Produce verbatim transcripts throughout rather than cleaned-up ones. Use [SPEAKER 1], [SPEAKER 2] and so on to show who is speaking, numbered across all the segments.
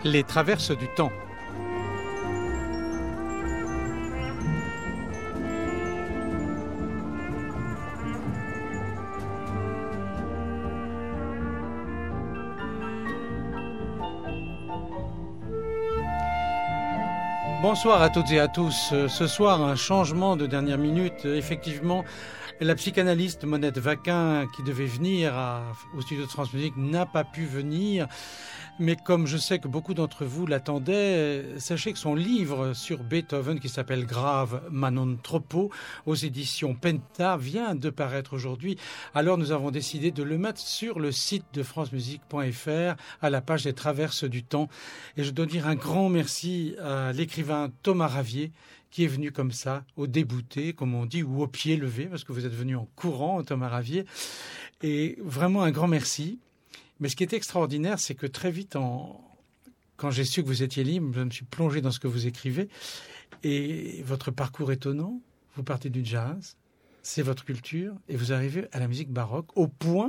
[SPEAKER 1] Les traverses du temps. Bonsoir à toutes et à tous. Ce soir, un changement de dernière minute. Effectivement, la psychanalyste Monette Vacquin, qui devait venir à, au studio de France Musique, n'a pas pu venir. Mais comme je sais que beaucoup d'entre vous l'attendaient, sachez que son livre sur Beethoven, qui s'appelle Grave ma non troppo, aux éditions Penta, vient de paraître aujourd'hui. Alors nous avons décidé de le mettre sur le site de francemusique point f r, à la page des Traverses du temps. Et je dois dire un grand merci à l'écrivain Thomas Ravier, qui est venu comme ça, au débouté, comme on dit, ou au pied levé, parce que vous êtes venu en courant, Thomas Ravier. Et vraiment un grand merci. Mais ce qui est extraordinaire, c'est que très vite, en... quand j'ai su que vous étiez libre, je me suis plongé dans ce que vous écrivez. Et votre parcours étonnant, vous partez du jazz, c'est votre culture, et vous arrivez à la musique baroque, au point,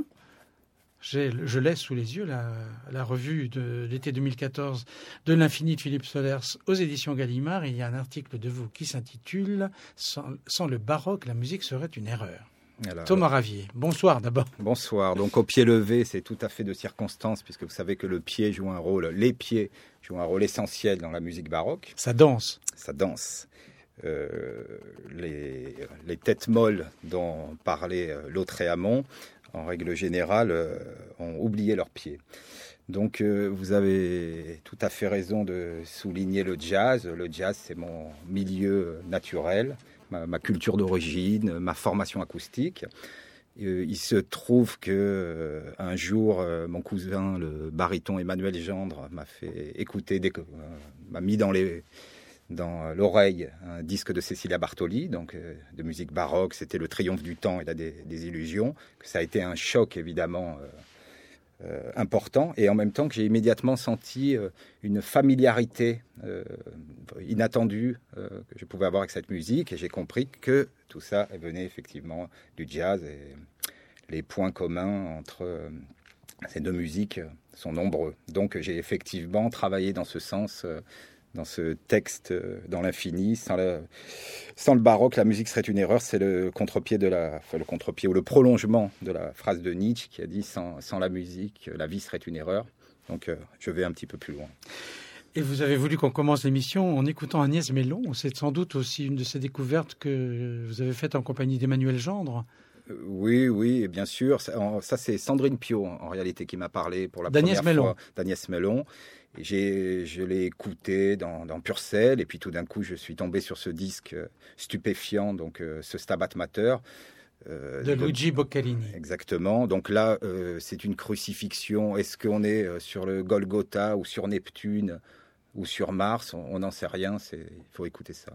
[SPEAKER 1] j'ai, je l'ai sous les yeux, la, la revue de l'été deux mille quatorze de l'Infini de Philippe Solers aux éditions Gallimard. Il y a un article de vous qui s'intitule « Sans, sans le baroque, la musique serait une erreur ». Alors, Thomas Ravier, bonsoir d'abord.
[SPEAKER 2] Bonsoir. Donc au pied levé, c'est tout à fait de circonstance, puisque vous savez que le pied joue un rôle, les pieds jouent un rôle essentiel dans la musique baroque.
[SPEAKER 1] Ça danse.
[SPEAKER 2] Ça danse. Euh, les, les têtes molles dont parlait Lautréamont, en règle générale, euh, ont oublié leurs pieds. Donc euh, vous avez tout à fait raison de souligner le jazz. Le jazz, c'est mon milieu naturel. Ma, ma culture d'origine, ma formation acoustique. Euh, il se trouve que euh, un jour, euh, mon cousin, le baryton Emmanuel Gendre, m'a fait écouter, des, euh, m'a mis dans, les, dans l'oreille un disque de Cecilia Bartoli, donc euh, de musique baroque. C'était le triomphe du temps et la dé, des illusions. Ça a été un choc, évidemment, euh, Euh, important, et en même temps que j'ai immédiatement senti euh, une familiarité euh, inattendue euh, que je pouvais avoir avec cette musique, et j'ai compris que tout ça venait effectivement du jazz, et les points communs entre euh, ces deux musiques sont nombreux. Donc j'ai effectivement travaillé dans ce sens, euh, dans ce texte, euh, dans l'infini. Sans le, sans le baroque, la musique serait une erreur. C'est le contre-pied de la, enfin, le contre-pied ou le prolongement de la phrase de Nietzsche qui a dit sans, sans la musique, la vie serait une erreur. Donc euh, je vais un petit peu plus loin.
[SPEAKER 1] Et vous avez voulu qu'on commence l'émission en écoutant Agnès Mellon. C'est sans doute aussi une de ces découvertes que vous avez faites en compagnie d'Emmanuel Gendre.
[SPEAKER 2] Euh, oui, oui, et bien sûr. Ça, en, ça, c'est Sandrine Piot, en, en réalité, qui m'a parlé pour la
[SPEAKER 1] d'Agnès
[SPEAKER 2] première
[SPEAKER 1] Mellon.
[SPEAKER 2] fois d'Agnès Mellon. Et j'ai, je l'ai écouté dans, dans Purcell, et puis tout d'un coup, je suis tombé sur ce disque stupéfiant, donc euh, ce Stabat Mater.
[SPEAKER 1] Euh, de Luigi Boccherini.
[SPEAKER 2] Exactement. Donc là, euh, c'est une crucifixion. Est-ce qu'on est sur le Golgotha ou sur Neptune ou sur Mars? On n'en sait rien. C'est, il faut écouter ça.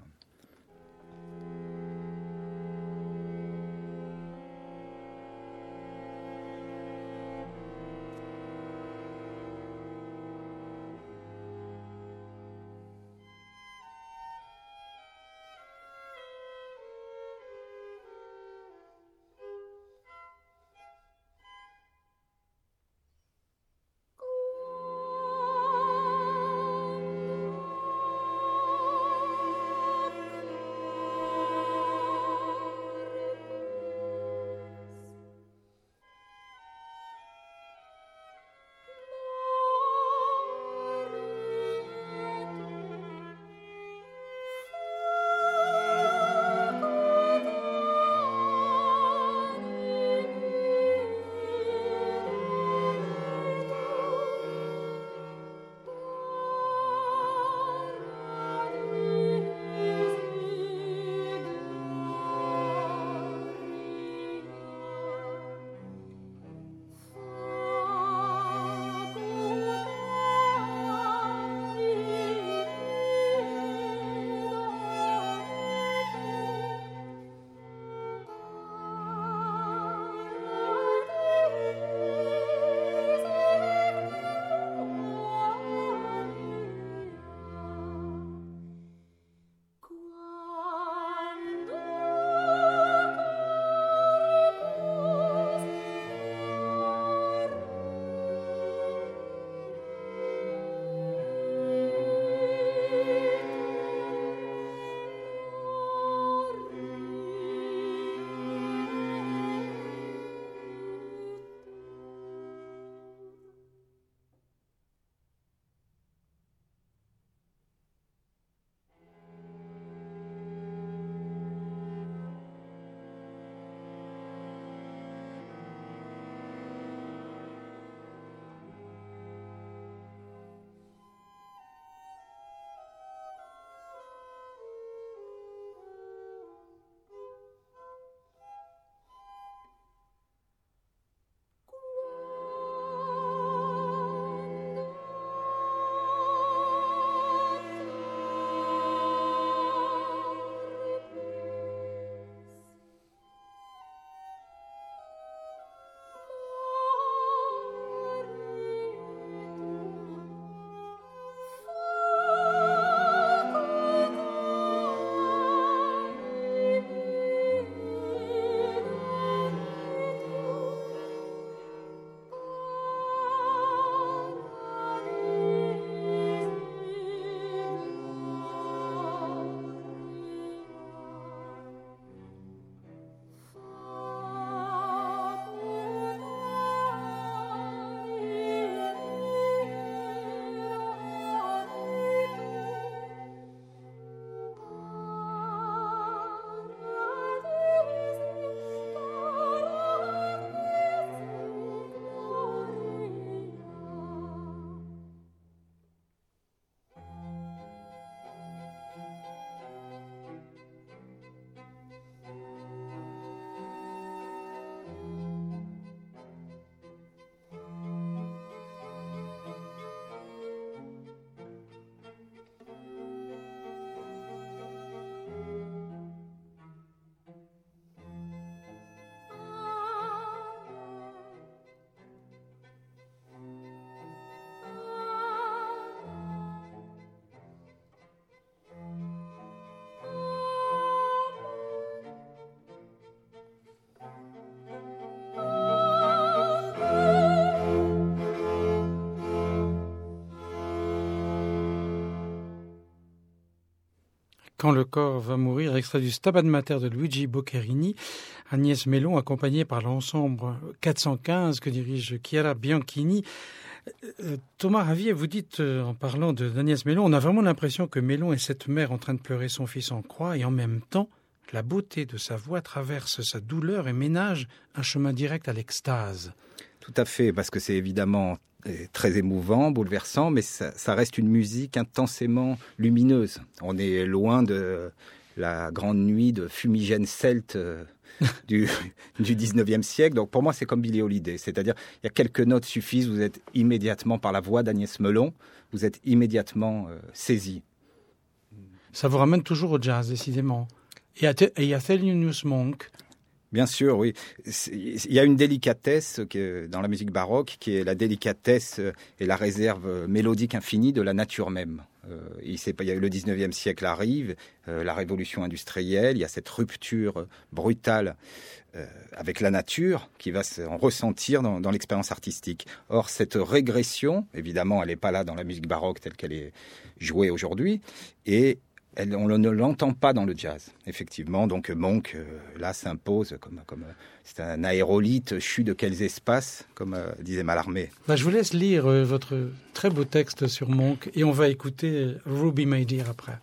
[SPEAKER 1] Quand le corps va mourir, extrait du Stabat Mater de Luigi Boccherini, Agnès Mellon accompagnée par l'ensemble quatre cent quinze que dirige Chiara Bianchini. Euh, Thomas Ravier, vous dites euh, en parlant de d'Agnès Mellon, on a vraiment l'impression que Mellon est cette mère en train de pleurer son fils en croix et en même temps, la beauté de sa voix traverse sa douleur et ménage un chemin direct à l'extase.
[SPEAKER 2] Tout à fait, parce que c'est évidemment très émouvant, bouleversant, mais ça, ça reste une musique intensément lumineuse. On est loin de la grande nuit de fumigène celte euh, du, du dix-neuvième siècle. Donc pour moi, c'est comme Billie Holiday. C'est-à-dire, il y a quelques notes suffisent, vous êtes immédiatement, par la voix d'Agnès Mellon, vous êtes immédiatement euh, saisi.
[SPEAKER 1] Ça vous ramène toujours au jazz, décidément. Et à, Te- et à Thelonious Monk.
[SPEAKER 2] Bien sûr, oui. Il y a une délicatesse dans la musique baroque qui est la délicatesse et la réserve mélodique infinie de la nature même. Il y a eu le dix-neuvième siècle arrive, la révolution industrielle, il y a cette rupture brutale avec la nature qui va en ressentir dans, dans l'expérience artistique. Or, cette régression, évidemment, elle n'est pas là dans la musique baroque telle qu'elle est jouée aujourd'hui, et Elle, on ne l'entend pas dans le jazz, effectivement. Donc Monk, euh, là, s'impose comme, comme euh, c'est un aérolithe chu de quels espaces, comme euh, disait Mallarmé.
[SPEAKER 1] Bah, je vous laisse lire euh, votre très beau texte sur Monk et on va écouter Ruby My Dear après.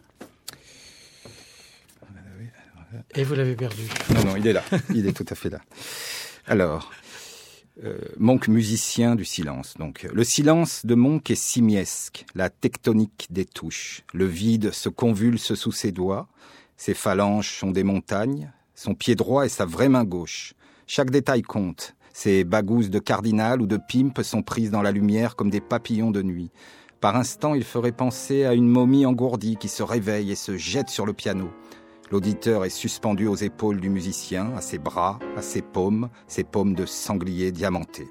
[SPEAKER 1] Et vous l'avez perdu.
[SPEAKER 2] Non, non, il est là. Il est tout à fait là. Alors, euh, Monk, musicien du silence. Donc, le silence de Monk est simiesque, la tectonique des touches. Le vide se convulse sous ses doigts. Ses phalanges sont des montagnes. Son pied droit est sa vraie main gauche. Chaque détail compte. Ses bagousses de cardinal ou de pimp sont prises dans la lumière comme des papillons de nuit. Par instant, il ferait penser à une momie engourdie qui se réveille et se jette sur le piano. L'auditeur est suspendu aux épaules du musicien, à ses bras, à ses paumes, ses paumes de sanglier diamanté.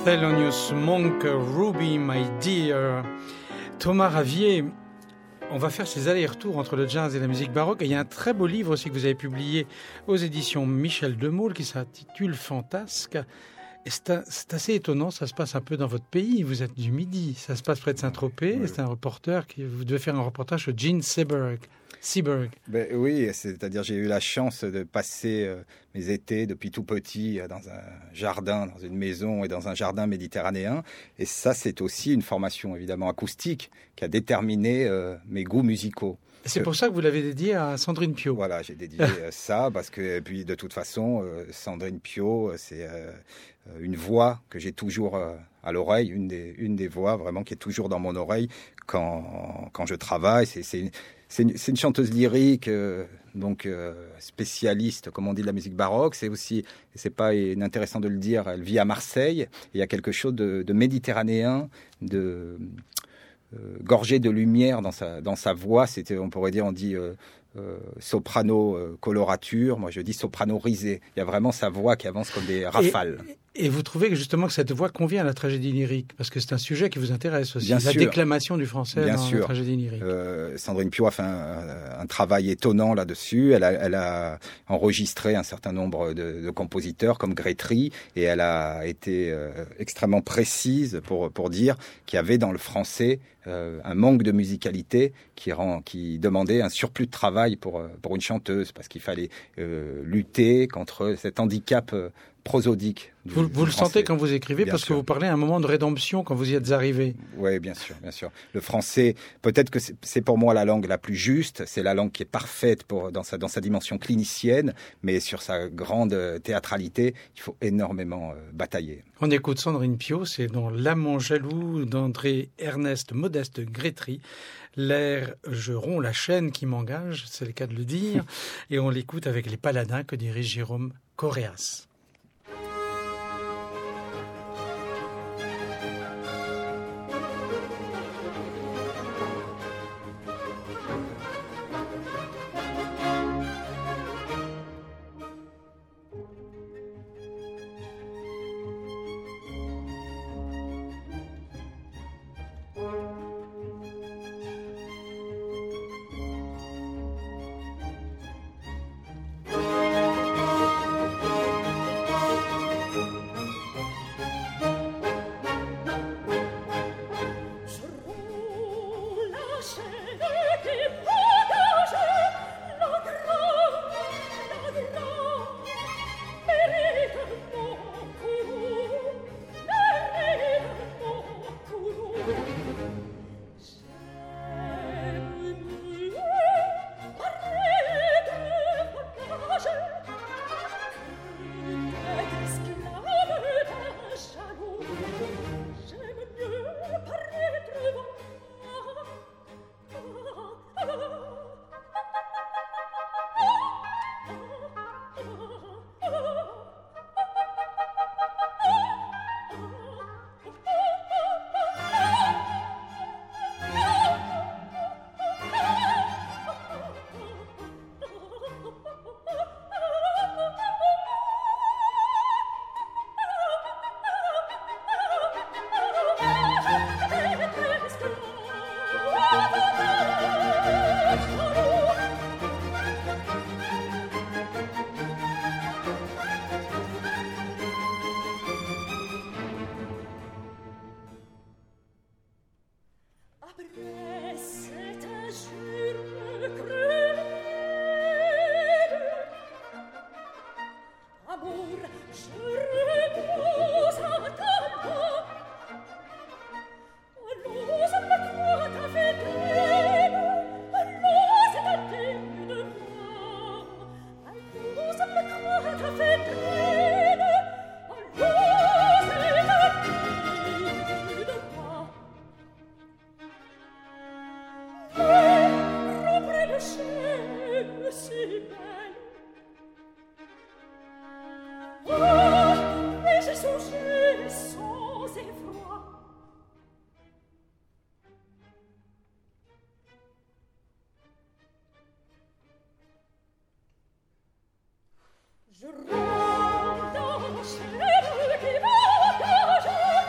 [SPEAKER 1] Thelonious Monk, Ruby, my dear. Thomas Ravier, on va faire ces allers-retours entre le jazz et la musique baroque. Et il y a un très beau livre aussi que vous avez publié aux éditions Michel Demôle qui s'intitule Fantasque. Et c'est, un, c'est assez étonnant, ça se passe un peu dans votre pays, vous êtes du Midi, ça se passe près de Saint-Tropez, oui. C'est un reporter, qui, vous devez faire un reportage sur Gene Seberg. Seberg.
[SPEAKER 2] Ben, oui, c'est-à-dire j'ai eu la chance de passer euh, mes étés depuis tout petit euh, dans un jardin, dans une maison et dans un jardin méditerranéen. Et ça, c'est aussi une formation évidemment acoustique qui a déterminé euh, mes goûts musicaux.
[SPEAKER 1] Et c'est pour ça que vous l'avez dédié à Sandrine Piau.
[SPEAKER 2] Voilà, j'ai dédié ça parce que, et puis de toute façon, euh, Sandrine Piau, c'est euh, une voix que j'ai toujours euh, à l'oreille, une des, une des voix vraiment qui est toujours dans mon oreille quand, quand je travaille. C'est, c'est, une, c'est, une, c'est une chanteuse lyrique, euh, donc euh, spécialiste, comme on dit, de la musique baroque. C'est aussi, c'est pas inintéressant de le dire, elle vit à Marseille. Il y a quelque chose de, de méditerranéen, de... Euh, gorgé de lumière dans sa, dans sa voix. C'était, on pourrait dire, on dit euh, euh, soprano euh, colorature. Moi, je dis soprano risé. Il y a vraiment sa voix qui avance comme des rafales.
[SPEAKER 1] Et, et vous trouvez que justement que cette voix convient à la tragédie lyrique? Parce que c'est un sujet qui vous intéresse aussi.
[SPEAKER 2] Bien
[SPEAKER 1] la
[SPEAKER 2] sûr.
[SPEAKER 1] déclamation du français
[SPEAKER 2] Bien
[SPEAKER 1] dans
[SPEAKER 2] sûr.
[SPEAKER 1] la tragédie lyrique.
[SPEAKER 2] Euh, Sandrine Piau a fait un, un travail étonnant là-dessus. Elle a, elle a enregistré un certain nombre de, de compositeurs comme Grétry et elle a été euh, extrêmement précise pour, pour dire qu'il y avait dans le français Euh, un manque de musicalité qui, rend, qui demandait un surplus de travail pour, pour une chanteuse, parce qu'il fallait euh, lutter contre cet handicap euh, prosodique. Du,
[SPEAKER 1] vous
[SPEAKER 2] du
[SPEAKER 1] vous le sentez quand vous écrivez, bien parce sûr. Que vous parlez à un moment de rédemption quand vous y êtes arrivé.
[SPEAKER 2] Oui, bien sûr, bien sûr. Le français, peut-être que c'est, c'est pour moi la langue la plus juste, c'est la langue qui est parfaite pour, dans, sa, dans sa dimension clinicienne, mais sur sa grande théâtralité, il faut énormément euh, batailler.
[SPEAKER 1] On écoute Sandrine Piau, c'est dans L'amant jaloux d'André Ernest Modeste Grétry. L'air « Je romps la chaîne qui m'engage », c'est le cas de le dire, et on l'écoute avec les Paladins que dirige Jérôme Correas.
[SPEAKER 3] Je rends la chaîne qui m'engage.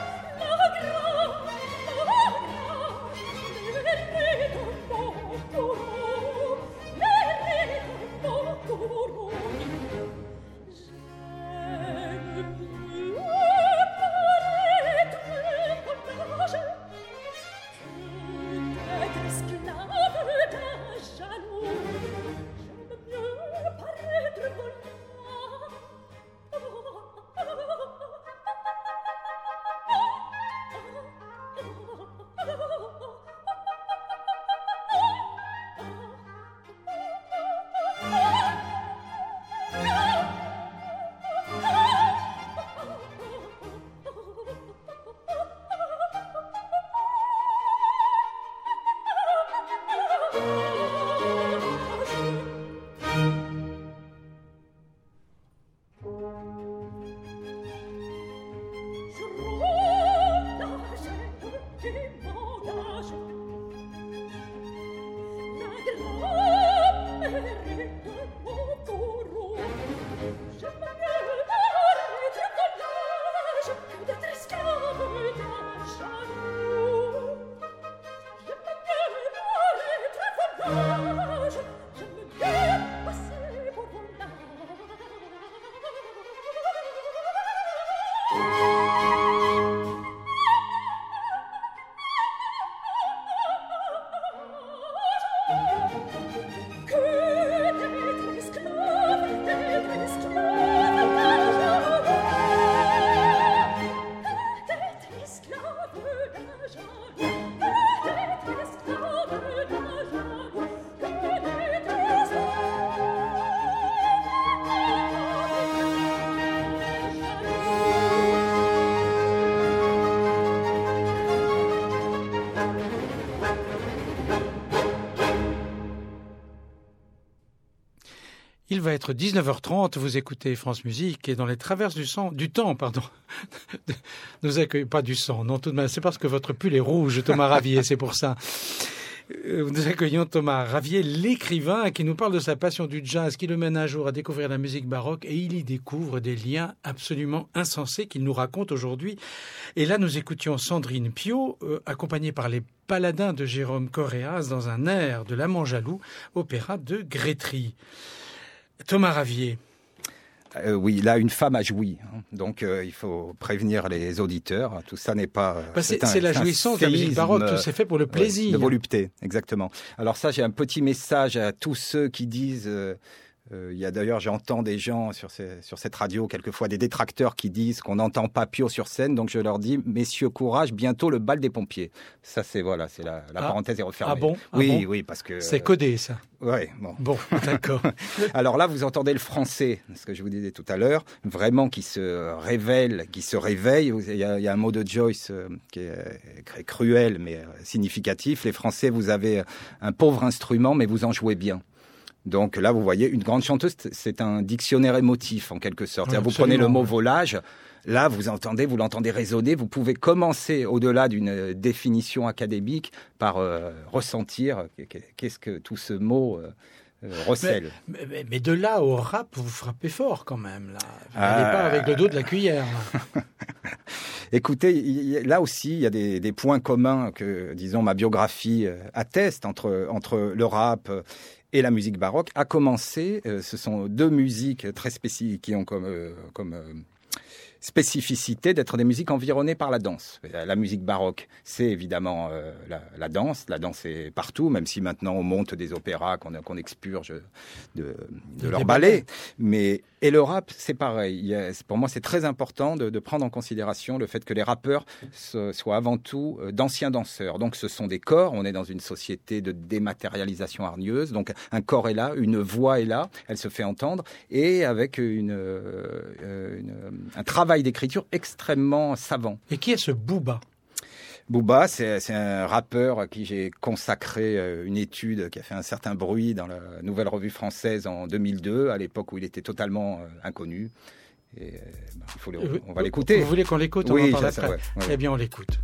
[SPEAKER 1] Il va être dix-neuf heures trente, vous écoutez France Musique et dans les traverses du sang, du temps, pardon, nous accueillons pas du sang, non tout de même, c'est parce que votre pull est rouge, Thomas Ravier, c'est pour ça. Nous accueillons Thomas Ravier, l'écrivain qui nous parle de sa passion du jazz, qui le mène un jour à découvrir la musique baroque et il y découvre des liens absolument insensés qu'il nous raconte aujourd'hui. Et là, nous écoutions Sandrine Piau, euh, accompagnée par les Paladins de Jérôme Correas dans un air de l'Amant jaloux, opéra de Grétry. Thomas Ravier.
[SPEAKER 2] Euh, oui, là, une femme a joui. Hein. Donc, euh, il faut prévenir les auditeurs. Tout ça n'est pas...
[SPEAKER 1] Bah, c'est c'est, un, c'est la jouissance de la musique baroque. Tout c'est fait pour le plaisir.
[SPEAKER 2] Ouais, de volupté, exactement. Alors ça, j'ai un petit message à tous ceux qui disent... Euh, Euh, il y a d'ailleurs, j'entends des gens sur, ces, sur cette radio, quelquefois des détracteurs qui disent qu'on n'entend pas Piau sur scène. Donc je leur dis, messieurs, courage, bientôt le bal des pompiers. Ça, c'est voilà, c'est la, la ah, parenthèse est refermée.
[SPEAKER 1] Ah bon
[SPEAKER 2] Oui,
[SPEAKER 1] ah bon
[SPEAKER 2] oui, parce que
[SPEAKER 1] c'est codé ça.
[SPEAKER 2] Ouais, bon.
[SPEAKER 1] Bon, d'accord.
[SPEAKER 2] Alors là, vous entendez le français, ce que je vous disais tout à l'heure, vraiment qui se révèle, qui se réveille. Il y a, il y a un mot de Joyce euh, qui est cruel mais euh, significatif. Les Français, vous avez un pauvre instrument, mais vous en jouez bien. Donc là, vous voyez, une grande chanteuse, c'est un dictionnaire émotif, en quelque sorte. Ouais, vous prenez le mot volage, là, vous entendez, vous l'entendez résonner, vous pouvez commencer, au-delà d'une définition académique, par euh, ressentir qu'est-ce que tout ce mot euh, euh, recèle.
[SPEAKER 1] Mais, mais, mais de là au rap, vous frappez fort quand même, là. Vous n'allez ah... pas avec le dos de la cuillère, là.
[SPEAKER 2] Écoutez, là aussi, il y a des, des points communs que, disons, ma biographie atteste entre, entre le rap et la musique baroque. À commencer, euh, ce sont deux musiques très spécifiques qui ont comme, euh, comme euh, spécificité d'être des musiques environnées par la danse. La musique baroque, c'est évidemment euh, la, la danse. La danse est partout, même si maintenant on monte des opéras qu'on, qu'on expurge de, de leur ballet. Mais, et le rap, c'est pareil. Il y a, pour moi, c'est très important de, de prendre en considération le fait que les rappeurs so, soient avant tout euh, d'anciens danseurs. Donc ce sont des corps. On est dans une société de dématérialisation hargneuse. Donc un corps est là, une voix est là, elle se fait entendre. Et avec une, euh, une, un travail d'écriture extrêmement savant.
[SPEAKER 1] Et qui est ce Booba ?
[SPEAKER 2] Booba, c'est, c'est un rappeur à qui j'ai consacré une étude qui a fait un certain bruit dans la Nouvelle Revue Française en deux mille deux, à l'époque où il était totalement inconnu. Et, ben, il faut le, on va l'écouter.
[SPEAKER 1] Vous voulez qu'on l'écoute ? On
[SPEAKER 2] oui,
[SPEAKER 1] en parle
[SPEAKER 2] ça,
[SPEAKER 1] après.
[SPEAKER 2] Ouais, ouais.
[SPEAKER 1] Eh bien, on l'écoute.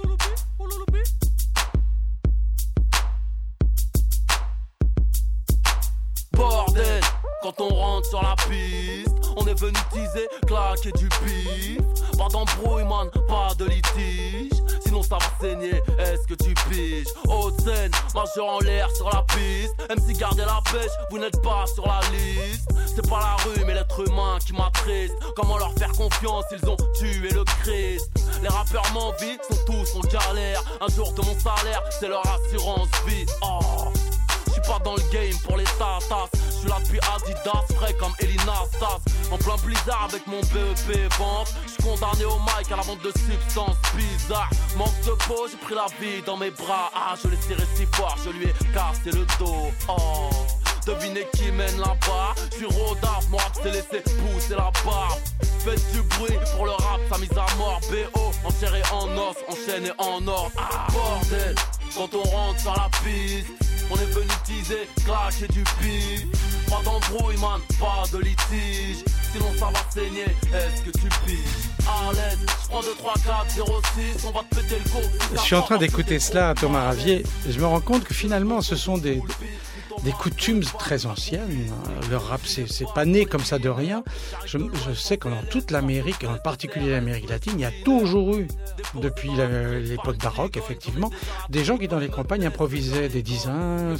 [SPEAKER 3] Bordel, quand on rentre sur la piste, on est venu teaser, claquer du bif. Pas d'embrouille, man, pas de litige. Sinon ça va saigner, est-ce que tu piges? Haute scène, majeur en l'air sur la piste. M C gardez la pêche, vous n'êtes pas sur la liste. C'est pas la rue mais l'être humain qui m'attriste. Comment leur faire confiance, ils ont tué le Christ. Les rappeurs m'envient, sont tous en galère. Un jour de mon salaire, c'est leur assurance vie. Oh, pas dans le game pour les tatas. Je suis là depuis Adidas, frais comme Elina Stas. En plein blizzard avec mon B E P vente. Je suis condamné au mic à la vente de substances bizarres. Manque de peau, j'ai pris la vie dans mes bras. Ah, je l'ai serré si fort, je lui ai cassé le dos. Oh, devinez qui mène là-bas. Je suis rodaf, mon rap s'est laissé pousser la barbe. Faites du bruit pour le rap, sa mise à mort. B O, en chair et en os, enchaîné en or. Ah, bordel, quand on rentre sur la piste, on est venu teaser, claquer du pif. Pas d'embrouille, man, pas de litige. Sinon ça va saigner, est-ce que tu piges? À l'aise, je prends deux, trois, quatre, zéro, six, on va te péter le coup.
[SPEAKER 1] Je suis en train d'écouter cela, Thomas Ravier, et je me rends compte que finalement ce sont des, des coutumes très anciennes. Le rap, c'est, c'est pas né comme ça de rien. Je, je sais que dans toute l'Amérique, et en particulier l'Amérique latine, il y a toujours eu, depuis la, l'époque baroque, effectivement, des gens qui dans les campagnes improvisaient des dizains.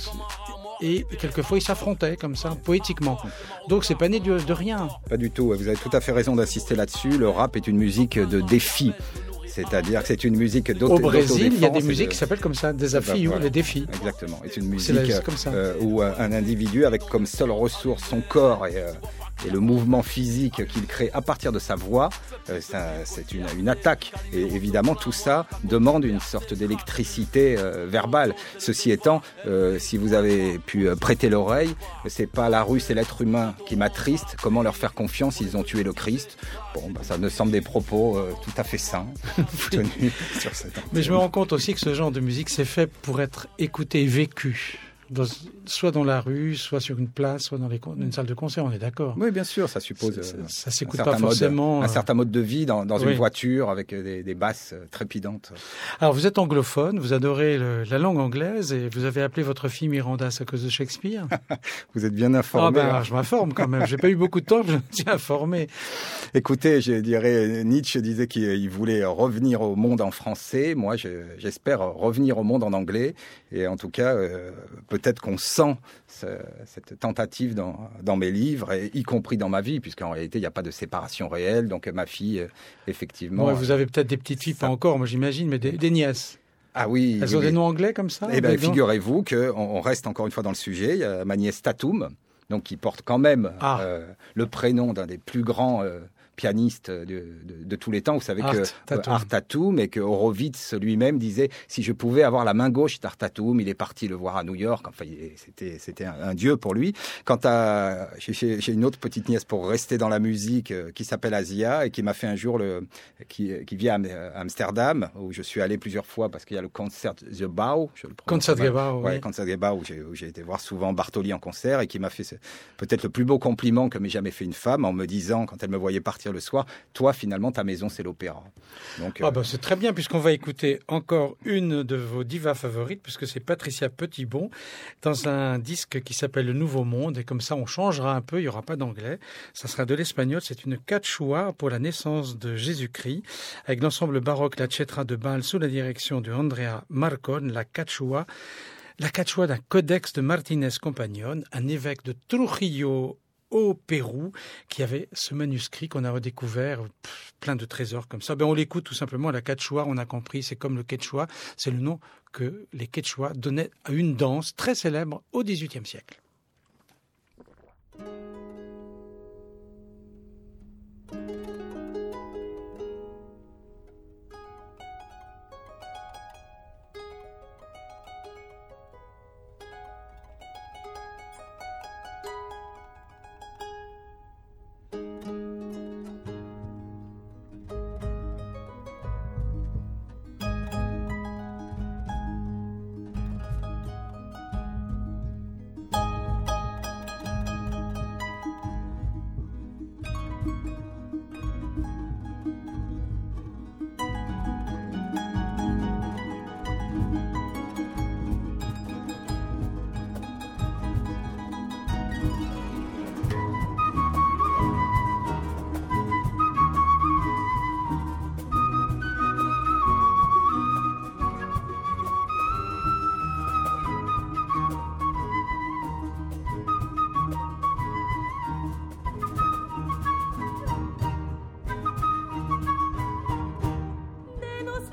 [SPEAKER 1] Et quelquefois, ils s'affrontaient comme ça, poétiquement. Donc, c'est pas né de, de rien.
[SPEAKER 2] Pas du tout. Vous avez tout à fait raison d'insister là-dessus. Le rap est une musique de défi. C'est-à-dire que c'est une musique d'autodéfense.
[SPEAKER 1] Au Brésil, il y a des musiques de... qui s'appellent comme ça, des défis ou les défis.
[SPEAKER 2] Exactement. C'est une musique c'est la, comme ça. Euh, où un individu, avec comme seule ressource son corps et... Euh, Et le mouvement physique qu'il crée à partir de sa voix, euh, ça, c'est une, une attaque. Et évidemment, tout ça demande une sorte d'électricité euh, verbale. Ceci étant, euh, si vous avez pu prêter l'oreille, c'est pas la rue, c'est l'être humain qui m'attriste. Comment leur faire confiance? Ils ont tué le Christ. Bon, bah, ça me semble des propos euh, tout à fait sains tenus sur cette antenne.
[SPEAKER 1] Mais je me rends compte aussi que ce genre de musique, c'est fait pour être écouté et vécu. Dans, soit dans la rue, soit sur une place, soit dans les, une salle de concert, on est d'accord.
[SPEAKER 2] Oui, bien sûr, ça suppose
[SPEAKER 1] ça,
[SPEAKER 2] euh,
[SPEAKER 1] ça s'écoute pas forcément.
[SPEAKER 2] Mode, un certain mode de vie dans, dans
[SPEAKER 1] oui.
[SPEAKER 2] une voiture avec des, des basses trépidantes.
[SPEAKER 1] Alors, vous êtes anglophone, vous adorez le, la langue anglaise et vous avez appelé votre fille Mirandas à cause de Shakespeare.
[SPEAKER 2] Vous êtes bien informé.
[SPEAKER 1] Ah ben, hein. Je m'informe quand même. J'ai pas eu beaucoup de temps, je me suis informé.
[SPEAKER 2] Écoutez, je dirais, Nietzsche disait qu'il voulait revenir au monde en français. Moi, je, j'espère revenir au monde en anglais. Et en tout cas, euh, peut-être qu'on sent ce, cette tentative dans, dans mes livres, et y compris dans ma vie, puisqu'en réalité, il n'y a pas de séparation réelle. Donc, ma fille, euh, effectivement...
[SPEAKER 1] Ouais, vous avez peut-être des petites filles, ça... pas encore, moi j'imagine, mais des, des nièces.
[SPEAKER 2] Ah oui.
[SPEAKER 1] Elles
[SPEAKER 2] oui,
[SPEAKER 1] ont
[SPEAKER 2] oui.
[SPEAKER 1] des noms anglais comme ça?
[SPEAKER 2] Eh bien, figurez-vous qu'on on reste encore une fois dans le sujet. Il y a ma nièce Tatum, donc qui porte quand même ah. euh, le prénom d'un des plus grands... Euh, pianiste de, de, de tous les temps. Vous savez
[SPEAKER 1] Art
[SPEAKER 2] que
[SPEAKER 1] Tatum.
[SPEAKER 2] Art Tatum, et que Horowitz lui-même disait si je pouvais avoir la main gauche d'Art Tatum, il est parti le voir à New York. Enfin, c'était c'était un, un dieu pour lui. Quant à j'ai, j'ai une autre petite nièce pour rester dans la musique euh, qui s'appelle Asia et qui m'a fait un jour le qui qui vit à Amsterdam où je suis allé plusieurs fois parce qu'il y a le Concertgebouw.
[SPEAKER 1] Concertgebouw.
[SPEAKER 2] Ouais,
[SPEAKER 1] oui.
[SPEAKER 2] Concertgebouw où j'ai, où j'ai été voir souvent Bartoli en concert et qui m'a fait ce, peut-être le plus beau compliment que m'ait jamais fait une femme en me disant quand elle me voyait partir le soir, toi finalement ta maison c'est l'opéra. Donc,
[SPEAKER 1] ah
[SPEAKER 2] euh...
[SPEAKER 1] bah, c'est très bien puisqu'on va écouter encore une de vos divas favorites puisque c'est Patricia Petitbon dans un disque qui s'appelle Le Nouveau Monde et comme ça on changera un peu, il n'y aura pas d'anglais, ça sera de l'espagnol, c'est une cachua pour la naissance de Jésus-Christ avec l'ensemble baroque La Cetra de Bâle sous la direction de Andrea Marcon, la cachua, la cachua d'un codex de Martínez Compagnon, un évêque de Trujillo au Pérou, qui avait ce manuscrit qu'on a redécouvert, pff, plein de trésors comme ça. Ben, on l'écoute tout simplement, la quechua, on a compris, c'est comme le quechua, c'est le nom que les quechua donnaient à une danse très célèbre au dix-huitième siècle.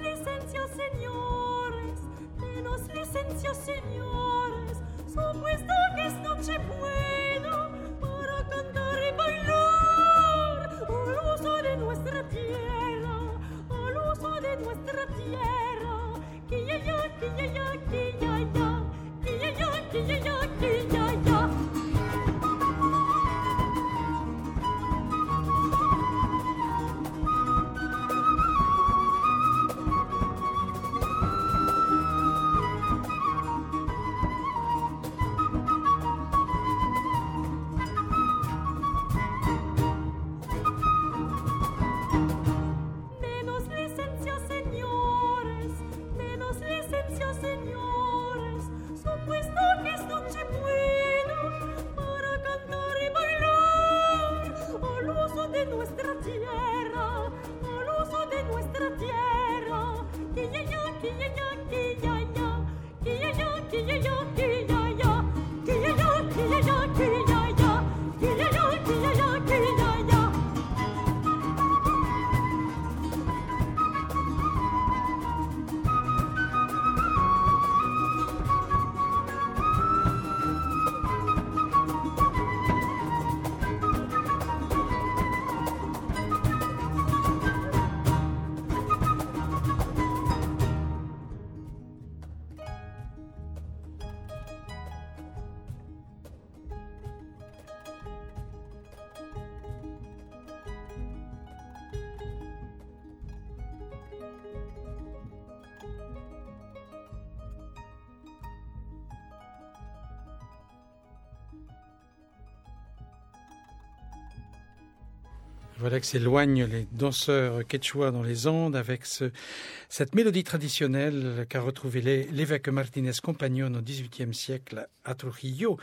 [SPEAKER 4] Señores, su puesta
[SPEAKER 1] Voilà que s'éloignent les danseurs quechua dans les Andes avec ce, cette mélodie traditionnelle qu'a retrouvée l'évêque Martínez Compagnon au dix-huitième siècle à Trujillo.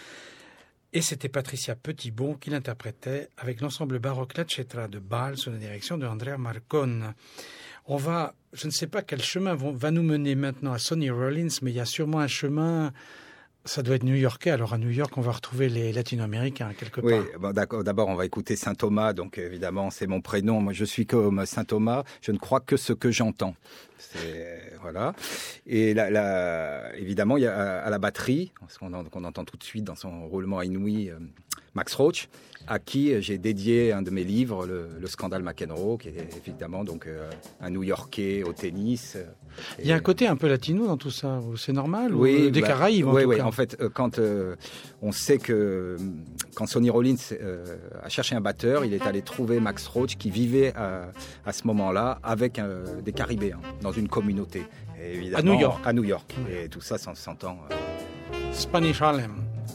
[SPEAKER 1] Et c'était Patricia Petitbon qui l'interprétait avec l'ensemble baroque La Cetra de Bâle sous la direction de Andrea Marcon. On va, je ne sais pas quel chemin va nous mener maintenant à Sonny Rollins, mais il y a sûrement un chemin... Ça doit être new-yorkais. Alors à New York, on va retrouver les latino-américains quelque part.
[SPEAKER 2] Oui, bon, d'accord. D'abord, on va écouter Saint Thomas. Donc évidemment, c'est mon prénom. Moi, je suis comme Saint Thomas. Je ne crois que ce que j'entends. C'est, voilà. Et là, là, évidemment, il y a à la batterie, ce qu'on, qu'on entend tout de suite dans son roulement inouï, euh, Max Roach, à qui j'ai dédié un de mes livres, le, le scandale McEnroe, qui est évidemment donc euh, un New-Yorkais au tennis. Euh,
[SPEAKER 1] il y a un côté un peu latino dans tout ça, c'est normal,
[SPEAKER 2] oui,
[SPEAKER 1] ou des
[SPEAKER 2] bah,
[SPEAKER 1] Caraïbes en
[SPEAKER 2] oui,
[SPEAKER 1] tout
[SPEAKER 2] oui.
[SPEAKER 1] cas.
[SPEAKER 2] En fait, euh, quand euh, on sait que quand Sonny Rollins euh, a cherché un batteur, il est allé trouver Max Roach qui vivait à, à ce moment-là avec euh, des Caribéens dans une communauté. Et évidemment,
[SPEAKER 1] à New York.
[SPEAKER 2] À New York. Et tout ça, ça s'entend. Euh...
[SPEAKER 1] Spanish Harlem.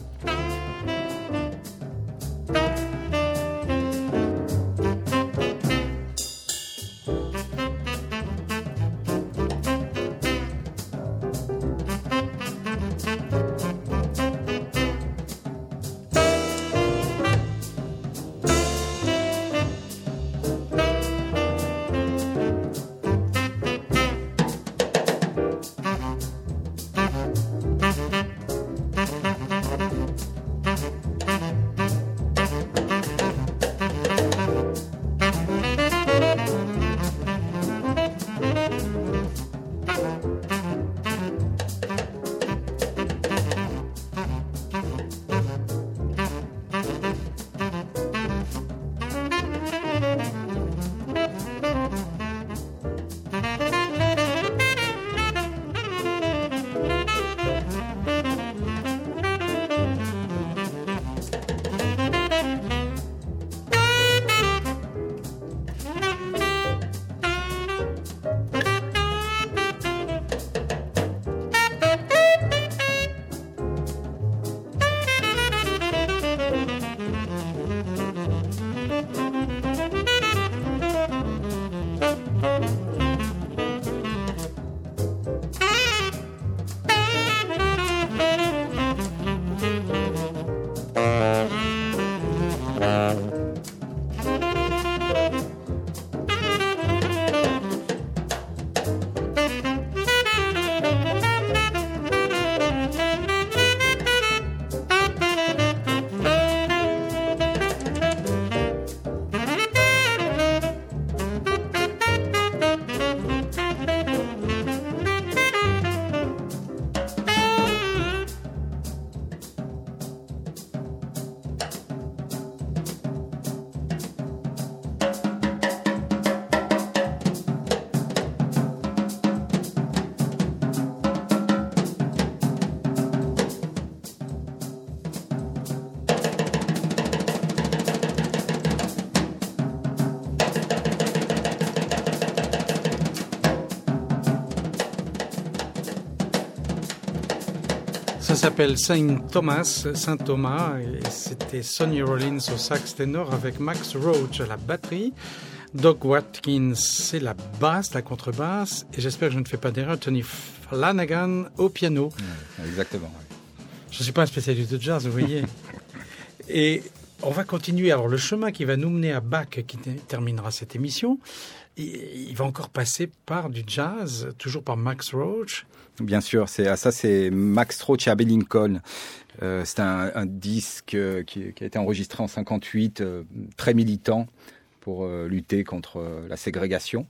[SPEAKER 1] Ça s'appelle Saint Thomas, Saint Thomas, et c'était Sonny Rollins au sax ténor avec Max Roach à la batterie, Doug Watkins c'est la basse, la contrebasse, et j'espère que je ne fais pas d'erreur, Tony Flanagan au piano.
[SPEAKER 2] Ouais, exactement. Ouais.
[SPEAKER 1] Je ne suis pas un spécialiste de jazz, vous voyez. Et on va continuer. Alors le chemin qui va nous mener à Bach, qui terminera cette émission, il va encore passer par du jazz, toujours par Max Roach.
[SPEAKER 2] Bien sûr, c'est ça, c'est Max Roach et Abbey Lincoln. Euh, c'est un, un disque qui, qui a été enregistré en cinquante-huit, euh, très militant pour euh, lutter contre euh, la ségrégation.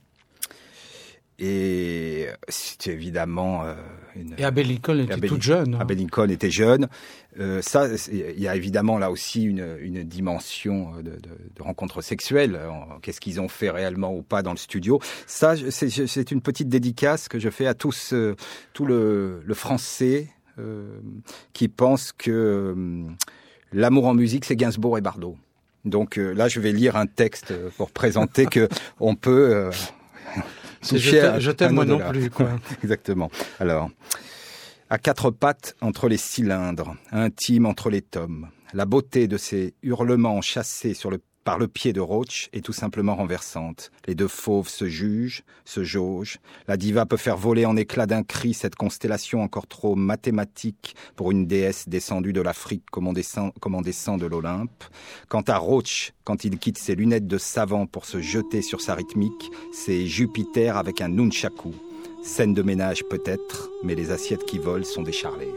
[SPEAKER 2] Et c'est évidemment euh, une...
[SPEAKER 1] Et Abbey Lincoln était
[SPEAKER 2] Abbey,
[SPEAKER 1] toute jeune. Hein.
[SPEAKER 2] Abbey Lincoln était jeune. Euh, ça, il y a évidemment là aussi une, une dimension de, de, de rencontre sexuelle. Qu'est-ce qu'ils ont fait réellement ou pas dans le studio? Ça, c'est, c'est une petite dédicace que je fais à tous, euh, tout le, le français euh, qui pense que euh, l'amour en musique, c'est Gainsbourg et Bardot. Donc euh, là, je vais lire un texte pour présenter que on peut... Euh,
[SPEAKER 1] C'est je t'aime, je t'aime moi non plus, quoi.
[SPEAKER 2] Exactement. Alors, à quatre pattes entre les cylindres, intime entre les tomes, la beauté de ces hurlements chassés sur le, par le pied de Roach est tout simplement renversante. Les deux fauves se jugent, se jaugent. La diva peut faire voler en éclats d'un cri cette constellation encore trop mathématique pour une déesse descendue de l'Afrique comme on descend, comme on descend de l'Olympe. Quant à Roach, quand il quitte ses lunettes de savant pour se jeter sur sa rythmique, c'est Jupiter avec un nunchaku. Scène de ménage peut-être, mais les assiettes qui volent sont décharlées.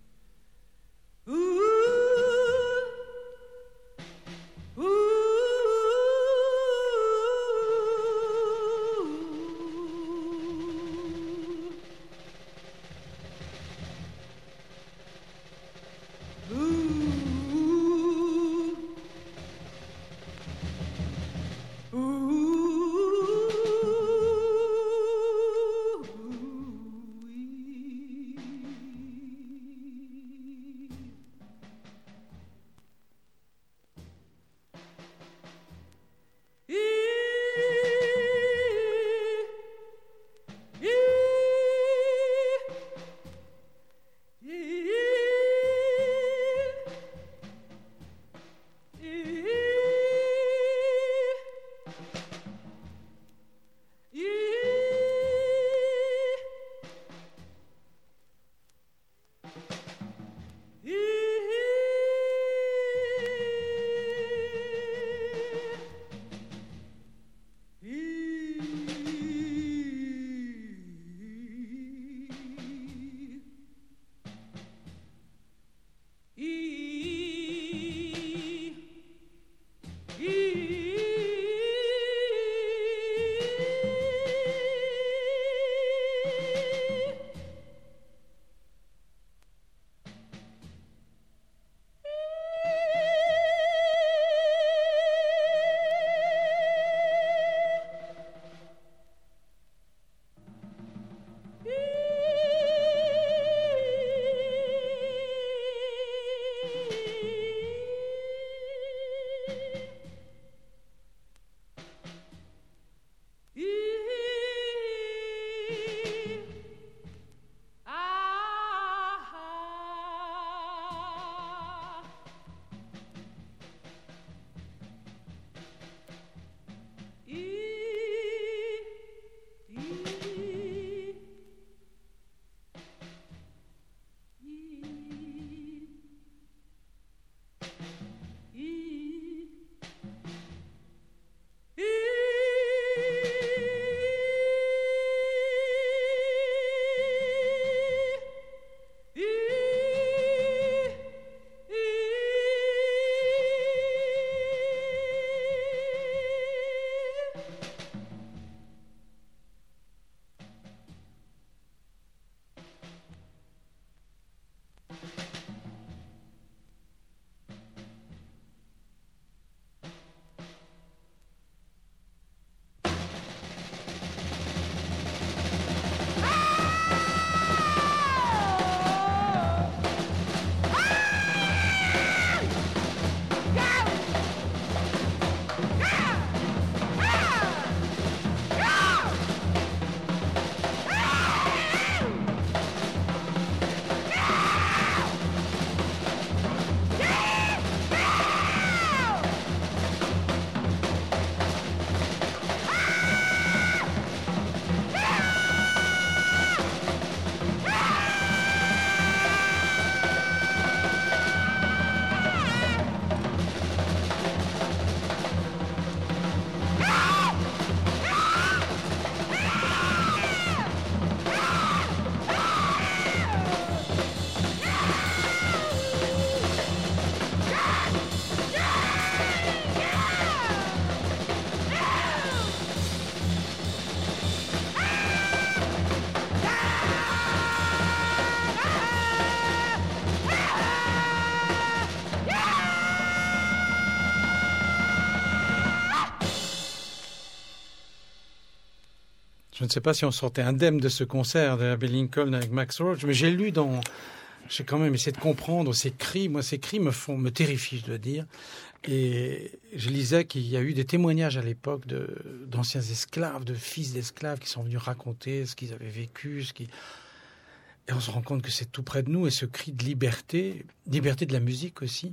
[SPEAKER 4] Ooh.
[SPEAKER 1] Je ne sais pas si on sortait indemne de ce concert de Abbey Lincoln avec Max Roach, mais j'ai lu dans... J'ai quand même essayé de comprendre ces cris. Moi, ces cris me font, me terrifient, je dois dire. Et je lisais qu'il y a eu des témoignages à l'époque de, d'anciens esclaves, de fils d'esclaves qui sont venus raconter ce qu'ils avaient vécu, ce qui... Et on se rend compte que c'est tout près de nous. Et ce cri de liberté, liberté de la musique aussi.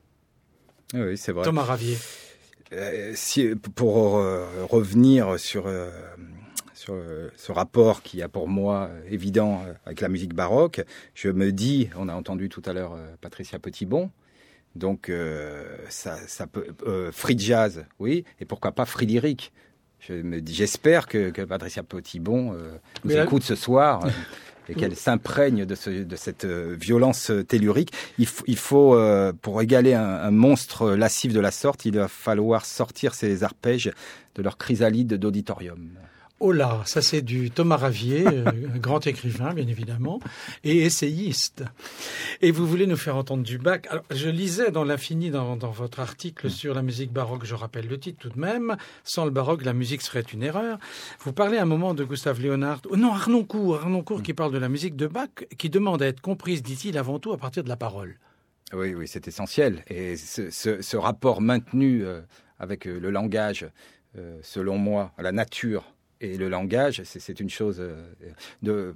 [SPEAKER 2] Oui, c'est vrai.
[SPEAKER 1] Thomas Ravier.
[SPEAKER 2] Euh, si, pour euh, revenir sur, euh, sur euh, ce rapport qui a pour moi euh, évident euh, avec la musique baroque, je me dis, on a entendu tout à l'heure euh, Patricia Petitbon, donc euh, ça, ça peut euh, free jazz, oui, et pourquoi pas free lyrique. Je me dis, j'espère que, que Patricia Petitbon euh, nous
[SPEAKER 1] Mais
[SPEAKER 2] écoute ce soir. Euh, et qu'elle s'imprègne de, ce, de cette violence tellurique. Il, f- il faut, euh, pour égaler un, un monstre lascif de la sorte, il va falloir sortir ces arpèges de leur chrysalide d'auditorium.
[SPEAKER 1] Oh là, ça c'est du Thomas Ravier, euh, grand écrivain bien évidemment, et essayiste. Et vous voulez nous faire entendre du Bach. Alors, je lisais dans l'infini, dans, dans votre article sur la musique baroque, je rappelle le titre tout de même, sans le baroque, la musique serait une erreur. Vous parlez un moment de Gustave Léonard, oh non, Arnoncourt, Arnoncourt qui parle de la musique de Bach, qui demande à être comprise, dit-il, avant tout à partir de la parole.
[SPEAKER 2] Oui, oui, c'est essentiel. Et ce, ce, ce rapport maintenu euh, avec euh, le langage, euh, selon moi, la nature, et le langage, c'est, c'est une chose euh, de, euh,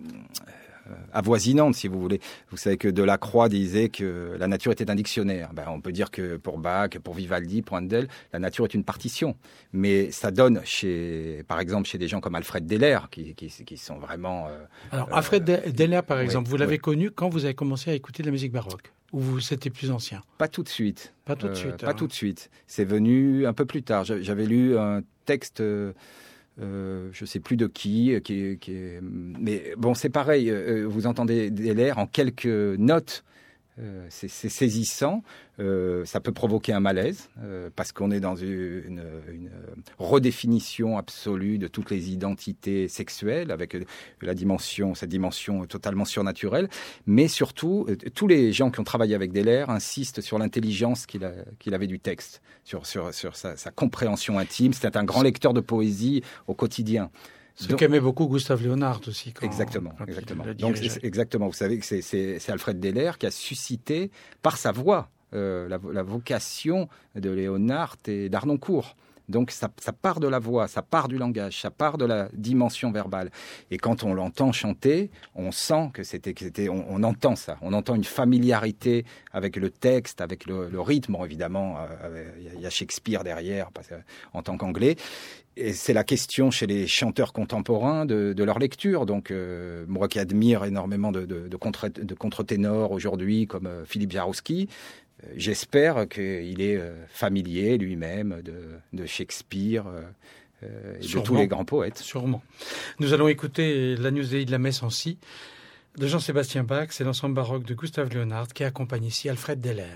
[SPEAKER 2] avoisinante, si vous voulez. Vous savez que Delacroix disait que la nature était un dictionnaire. Ben, on peut dire que pour Bach, pour Vivaldi, pour Handel, la nature est une partition. Mais ça donne, chez, par exemple, chez des gens comme Alfred Deller, qui, qui, qui sont vraiment... Euh,
[SPEAKER 1] Alors, Alfred euh, Deller, par exemple, oui, vous l'avez
[SPEAKER 2] oui.
[SPEAKER 1] connu quand vous avez commencé à écouter de la musique baroque ? Ou vous, c'était plus ancien ?
[SPEAKER 2] Pas tout de suite.
[SPEAKER 1] Pas tout de
[SPEAKER 2] euh,
[SPEAKER 1] suite.
[SPEAKER 2] Pas
[SPEAKER 1] alors.
[SPEAKER 2] tout de suite. C'est venu un peu plus tard. J'avais lu un texte... Euh, Euh, je ne sais plus de qui, qui, qui est... mais bon, c'est pareil, euh, vous entendez Deller en quelques notes, euh, c'est, c'est saisissant, euh, ça peut provoquer un malaise, euh, parce qu'on est dans une, une, une redéfinition absolue de toutes les identités sexuelles, avec la dimension, cette dimension totalement surnaturelle, mais surtout, euh, tous les gens qui ont travaillé avec Deller insistent sur l'intelligence qu'il, a, qu'il avait du texte, sur, sur, sur sa, sa compréhension intime. C'était un grand lecteur de poésie au quotidien.
[SPEAKER 1] Ce Donc, qu'aimait beaucoup Gustave Léonard aussi. Quand,
[SPEAKER 2] exactement,
[SPEAKER 1] quand
[SPEAKER 2] exactement. Donc, c'est, exactement. Vous savez que c'est, c'est, c'est Alfred Deller qui a suscité, par sa voix, euh, la, la vocation de Léonard et d'Arnoncourt. Donc, ça, ça part de la voix, ça part du langage, ça part de la dimension verbale. Et quand on l'entend chanter, on sent que c'était... Que c'était on, on entend ça. On entend une familiarité avec le texte, avec le, le rythme. Bon, évidemment, il euh, y a Shakespeare derrière, parce que, en tant qu'anglais. Et c'est la question chez les chanteurs contemporains de, de leur lecture. Donc, euh, moi qui admire énormément de, de, de, contre, de contre-ténors aujourd'hui, comme euh, Philippe Jarouski, euh, j'espère qu'il est euh, familier lui-même de, de Shakespeare euh, et Sûrement. de tous les grands poètes.
[SPEAKER 1] Sûrement. Nous allons écouter l'Agnus Dei de la Messe en Si de Jean-Sébastien Bach. C'est l'ensemble baroque de Gustave Léonard qui accompagne ici Alfred Deller.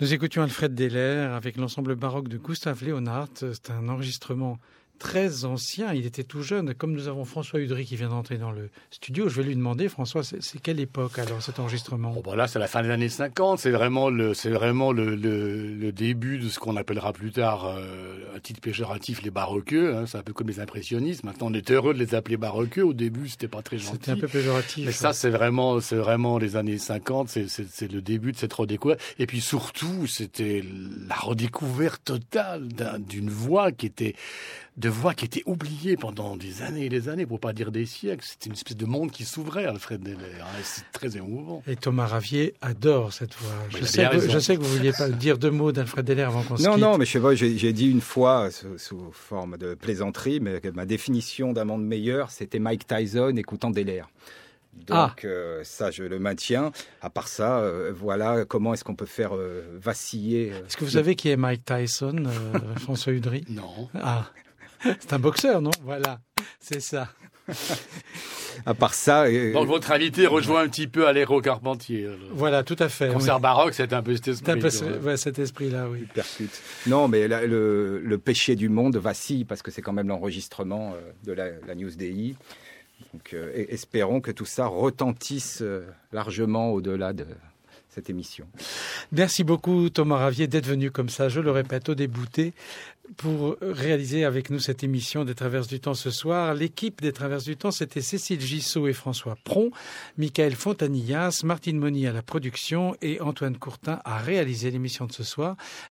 [SPEAKER 1] Nous écoutions Alfred Deller avec l'ensemble baroque de Gustav Leonhardt. C'est un enregistrement très ancien, il était tout jeune. Comme nous avons François Udry qui vient d'entrer dans le studio, je vais lui demander, François, c'est, c'est quelle époque alors cet enregistrement?
[SPEAKER 4] Bon, bah là, c'est la fin des années cinquante, c'est vraiment le, c'est vraiment le, le, le début de ce qu'on appellera plus tard, euh, à titre péjoratif, les baroqueux. Hein, c'est un peu comme les impressionnistes. Maintenant, on est heureux de les appeler baroqueux. Au début, c'était pas très gentil.
[SPEAKER 1] C'était un peu péjoratif.
[SPEAKER 4] Mais ça, c'est vraiment, c'est vraiment les années cinquante, c'est, c'est, c'est le début de cette redécouverte. Et puis surtout, c'était la redécouverte totale d'un, d'une voix qui était de voix qui étaient oubliées pendant des années et des années, pour pas dire des siècles. C'était une espèce de monde qui s'ouvrait, Alfred Deller. Hein, c'est très émouvant.
[SPEAKER 1] Et Thomas Ravier adore cette voix. Je sais, que, je sais que vous vouliez pas dire deux mots d'Alfred Deller avant qu'on se
[SPEAKER 2] non,
[SPEAKER 1] quitte.
[SPEAKER 2] Non, non, mais je sais pas, j'ai, j'ai dit une fois, sous, sous forme de plaisanterie, mais que ma définition d'un monde meilleur, c'était Mike Tyson écoutant Deller. Donc ah. euh, ça, je le maintiens. À part ça, euh, voilà comment est-ce qu'on peut faire euh, vaciller... Euh,
[SPEAKER 1] est-ce que vous le... savez qui est Mike Tyson, euh, François Udry?
[SPEAKER 4] Non.
[SPEAKER 1] Ah. C'est un boxeur, non? Voilà, c'est ça.
[SPEAKER 2] À part ça... Euh...
[SPEAKER 4] Donc votre invité rejoint un petit peu Aléro Carpentier. Alors.
[SPEAKER 1] Voilà, tout à fait.
[SPEAKER 4] Le concert oui. baroque, c'est un peu cet esprit.
[SPEAKER 1] C'est un peu ouais, cet esprit-là, oui.
[SPEAKER 2] Percute. Non, mais la, le, le péché du monde vacille, parce que c'est quand même l'enregistrement euh, de la, la News D I. Donc euh, espérons que tout ça retentisse euh, largement au-delà de cette émission.
[SPEAKER 1] Merci beaucoup Thomas Ravier d'être venu comme ça, je le répète, au débouté, pour réaliser avec nous cette émission des Traverses du Temps ce soir. L'équipe des Traverses du Temps, c'était Cécile Gissot et François Pron, Michael Fontanillas, Martine Moni à la production et Antoine Courtin a réalisé l'émission de ce soir.